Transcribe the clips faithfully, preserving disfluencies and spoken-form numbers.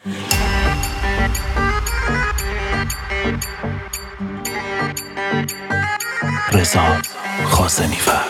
رضا خازنی‌فر.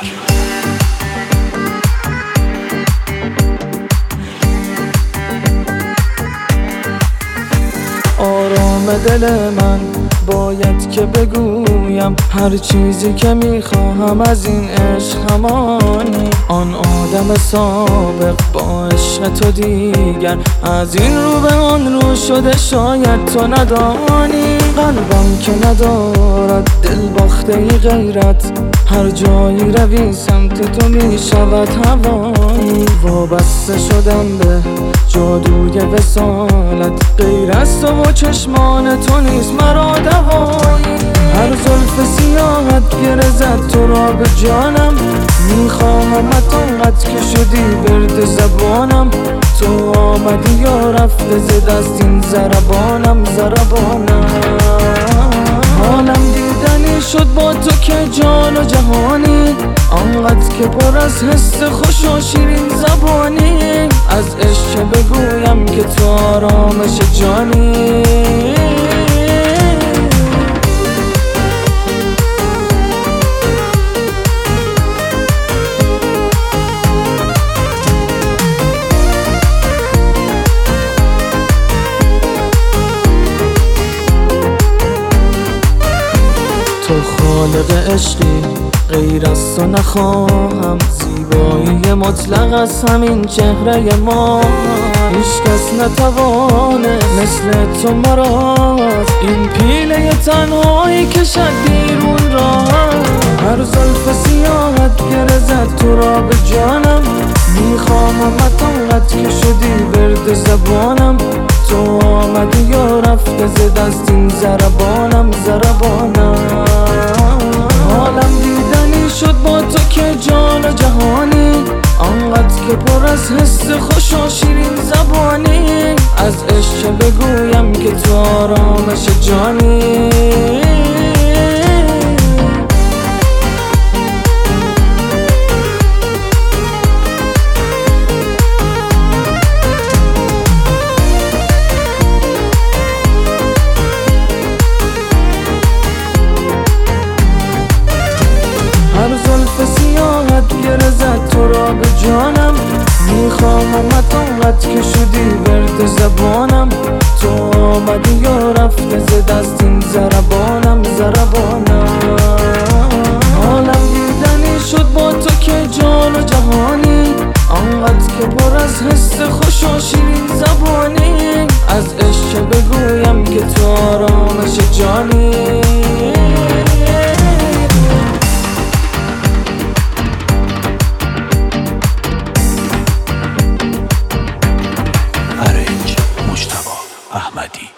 آرام دل من باید که بگویم هر چیزی که میخواهم از این عشق همانی. آن آدم سابق با عشق تو دیگر از این رو به آن رو شده، شاید تو ندانی. قلبم که ندارد دل باخته ای غیرت، هر جایی روی سمت تو میشود هوایی. وابسته شدم به جادوی وصالت، غیر از تو و چشمان تو نیست مرا دوایی. هر زلف سیاحت گره زد تو را به جانم، میخواهمت آنقدر که شدی ورد زبانم. تو آمدی یا رفته ز دست این ضربانم ضربانم. حالم دیدنی شد با تو که جان و جهانی، آنقدر که پر از حس خوش و شیرین زبانی. از عشق بگویم که تو آرامش جانی. تو خالق عشقی، غیر از تو نخواهم. زیبایی مطلق از همین چهره ما، هیچ کس نتوانه مثل تو مرا این پیله تنهایی کشد بیرون را. هر زلف سیاحت گره زد تو را به جانم، میخواهمت آنقدر که شدی ورد زبانم. تو آمدی یا رفته ز دست این ضربانم ضربانم. حالم دیدنی شد با تو که جان و جهانی، آنقدر که پر از حس خوش و شیرین زبانی. از عشق بگویم که تو آرامش جانی. هر زلف سیاحت گره زد تو را به جانم، میخواهمت آنقدر که شدی ورد زبانم. تو آمدی یا رفته ز دست این ضربانم ضربانم. حالم دیدنی شد با تو که جان و جهانی، آنقدر که پر از حس خوش و شیرین زبانی. از عشق بگویم که تو آرامش جانی. مجتبی احمدی.